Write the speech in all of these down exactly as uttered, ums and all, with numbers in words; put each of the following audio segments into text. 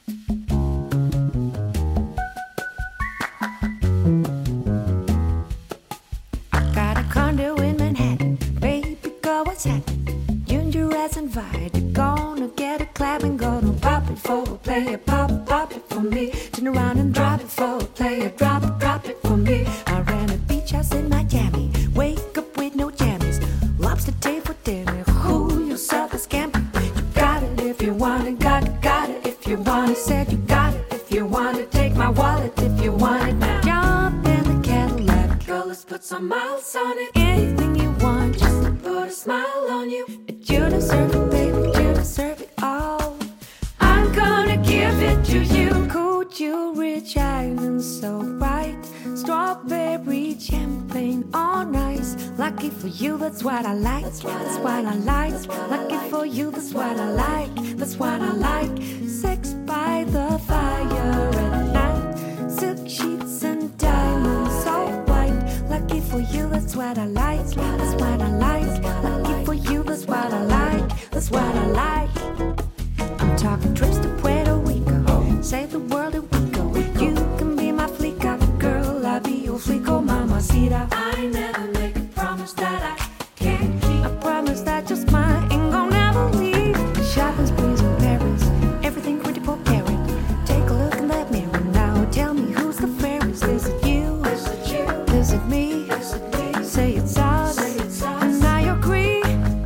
Got a condo in Manhattan, baby girl, what's happening? You and your ass invited, gonna get a clap and gonna pop it for a player, pop, pop it for me. Turn around and drop it for a player, drop, drop it for me. I ran a beach house in Miami, wake up with no jammies, lobster tail for dinner. Who yourself a scampi? You got it if you want it, got it, got it if you want it. Said you got it if you want it, take my wallet if you want it now. Jump in the Cadillac, girl, let's put some miles on it. Anything you want, just to put a smile on you. You deserve it, baby, you deserve it all. I'm gonna give it to you. Cold, you rich island, so bright. Strawberry champagne on ice. Lucky for you, that's what I like. That's what I like. Lucky for you, that's what I like. That's what I like. Sex by the fire at night. Silk sheets and diamonds, all white. Lucky for you, that's what I like. That's what I like. Lucky for you, that's what I like. That's what I like. I'm talking trips to Puerto Rico. Save the world and we go. You can be my flica, girl. I'll be your flico, mamacita. I never make a promise that I can't keep. I promise that just mine ain't gonna never leave. Shopping sprees in Paris, everything twenty-four carat. Take a look in that mirror now. Tell me who's the fairest. Is it you? Is it you? Is it me? Is it me? Say it's us. Say it's us. And I agree.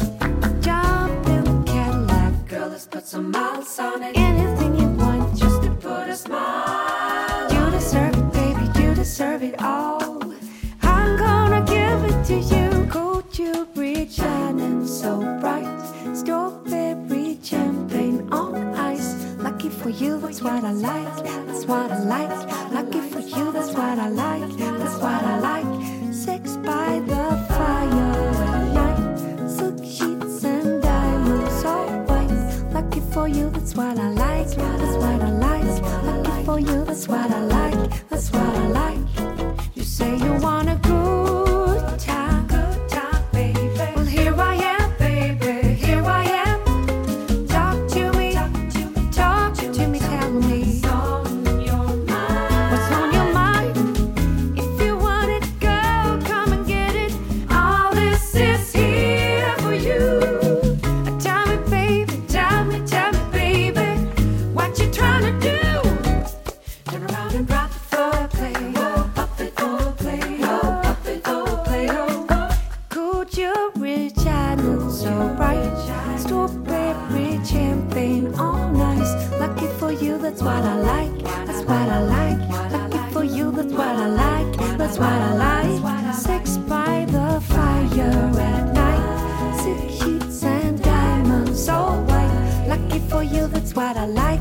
Jump in the Cadillac, girl. Let's put some miles on it. Anything you want, just to put a smile. You deserve it, baby. You deserve it all. I'm gonna give it to you. Cold, you rich, shining so bright. Strawberry champagne on ice. Lucky for you, that's what I like. That's what I like. Lucky for you, that's what I like. That's what I like. Sex by the fire at night. Silk sheets and diamonds, all white. Lucky for you, that's what I like. That's what I like. Lucky for you, that's what I like. That's what I like. You say you want a good time, good time, baby. Well, here I am, baby. Here I am. Talk to me, talk to me, talk to me. Tell me what's on your mind. What's on your mind? If you want it, girl, come and get it. All this is here for you. Tell me, baby, tell me, tell me, baby, what you trying to do? Turn around and drop it for a play. Oh, pop it for a play. Oh, pop it for a play. Oh, could you rich island so bright? Strawberry champagne on ice. Lucky for you, that's what I like. That's what I like. Lucky for you, that's what I like. That's what I like. Sex by the fire at night. Silk sheets and diamonds, so white. Lucky for you, that's what I like.